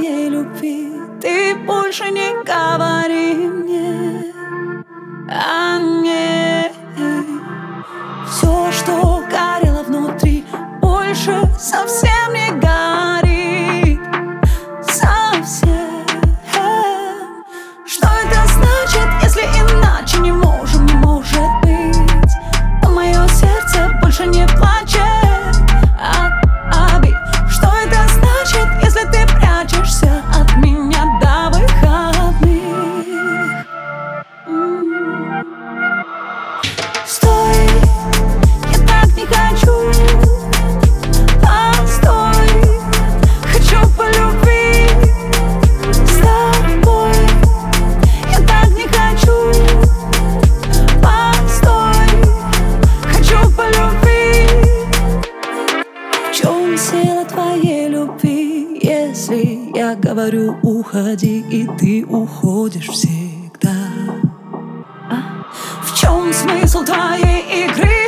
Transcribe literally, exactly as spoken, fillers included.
твоей любви ты больше не говори мне о ней. Все, что горело внутри, больше совсем не горит. Совсем. Что это значит, если иначе не можем, не может быть? Но мое сердце больше не плачет от обид. Что это значит, если ты прячешься от меня до выходных? М-м. Стой, я так не хочу. Постой, хочу по любви с тобой. Я так не хочу. Постой, хочу по любви. В чем сила твоей любви, если я говорю уходи, и ты уходишь всегда? А? В чем смысл твоей игры?